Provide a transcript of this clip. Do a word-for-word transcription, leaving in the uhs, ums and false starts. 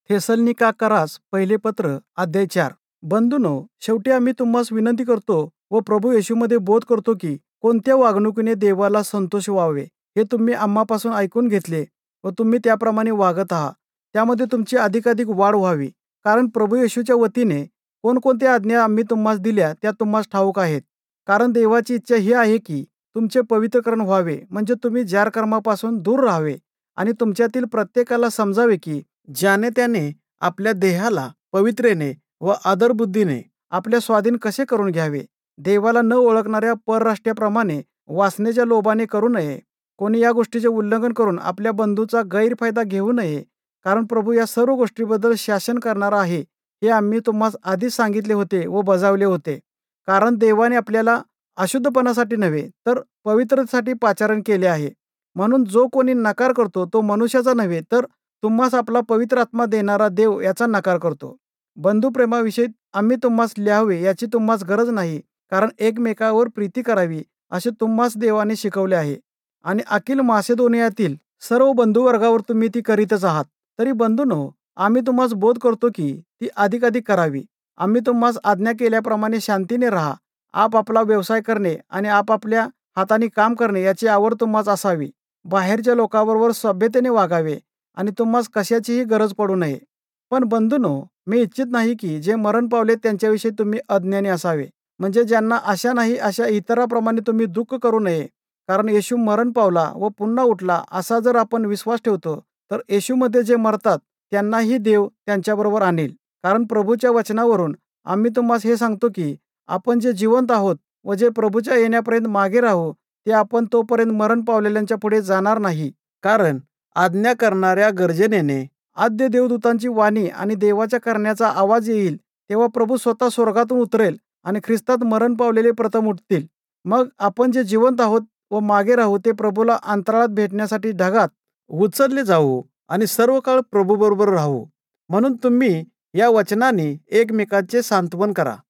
थेसलनिकाकारास पहिले पत्र अध्याय चार. बंधूनो, शेवटी आम्ही तुम्हास विनंती करतो व प्रभू येशूमध्ये बोध करतो की कोणत्या वागणुकीने देवाला संतोष व्हावे हे तुम्ही आम्हापासून ऐकून घेतले व तुम्ही त्याप्रमाणे वागत आहात. त्यामध्ये तुमची अधिकाधिक वाढ व्हावी. कारण प्रभू येशूच्या वतीने कोणकोणत्या आज्ञा आम्ही तुम्हास दिल्या त्या तुम्हास ठाऊक आहेत. कारण देवाची इच्छा ही आहे की तुमचे पवित्रकरण व्हावे, म्हणजे तुम्ही जार कर्मापासून दूर राहावे आणि तुमच्यातील प्रत्येकाला समजावे की ज्याने त्याने आपल्या देहाला पवित्रेने व आदरबुद्धीने आपल्या स्वाधीन कसे करून घ्यावे. देवाला न ओळखणाऱ्या परराष्ट्राप्रमाणे वासनेच्या लोभाने करू नये. कोणी या गोष्टीचे उल्लंघन करून आपल्या बंधूचा गैरफायदा घेऊ नये. कारण प्रभू या सर्व गोष्टीबद्दल शासन करणारा आहे, हे आम्ही तुम्हास आधीच सांगितले होते व बजावले होते. कारण देवाने आपल्याला अशुद्धपणासाठी नव्हे तर पवित्रतेसाठी पाचारण केले आहे. म्हणून जो कोणी नकार करतो तो मनुष्याचा नव्हे तर तुम्हास आपला पवित्र आत्मा देणारा देव याचा नकार करतो. बंधुप्रेमाविषयी आम्ही तुम्हास लिहावे याची तुम्हास गरज नाही, कारण एकमेकावर प्रीती करावी असे तुम्हास देवाने शिकवले आहे आणि अखिल मासेदोनियातील सर्व बंधुवर्गावर तुम्ही ती करीतच आहात. तरी बंधूंनो, आम्ही तुम्हास बोध करतो की ती अधिकाधिक करावी. आम्ही तुम्हास आज्ञा केल्याप्रमाणे शांतीने राहा. आपापला व्यवसाय करणे आणि आपापल्या हाताने काम करणे याची आवड तुम्हास असावी. बाहेरच्या लोकांबरोबर सभ्यतेने वागावे आणि तुम्हास कशाचीही गरज पडू नये. पण बंधूंनो, मी इच्छित नाही की जे मरण पावले त्यांच्याविषयी तुम्ही अज्ञानी असावे, म्हणजे ज्यांना आशा नाही अशा इतरांप्रमाणे तुम्ही दुःख करू नये. कारण येशू मरण पावला व पुन्हा उठला असा जर आपण विश्वास ठेवतो तर येशूमध्ये जे मरतात त्यांनाही देव त्यांच्याबरोबर आणेल. कारण प्रभूच्या वचनावरून आम्ही तुम्हास हे सांगतो की आपण जे जिवंत आहोत व जे प्रभूच्या येण्यापर्यंत मागे राहू ते आपण तोपर्यंत मरण पावलेल्यांच्या पुढे जाणार नाही. कारण आज्ञा करणाऱ्या गर्जनेने आद्य देवदूतांची वाणी आणि देवाच्या करण्याचा आवाज येईल, तेव्हा प्रभू स्वतः स्वर्गातून उतरेल आणि ख्रिस्तात मरण पावलेले प्रथम उठतील. मग आपण जे जिवंत आहोत व मागे राहू ते प्रभूला अंतराळात भेटण्यासाठी ढगात उचलले जाऊ आणि सर्व काळ प्रभूबरोबर राहू. म्हणून तुम्ही या वचनाने एकमेकांचे सांत्वन करा.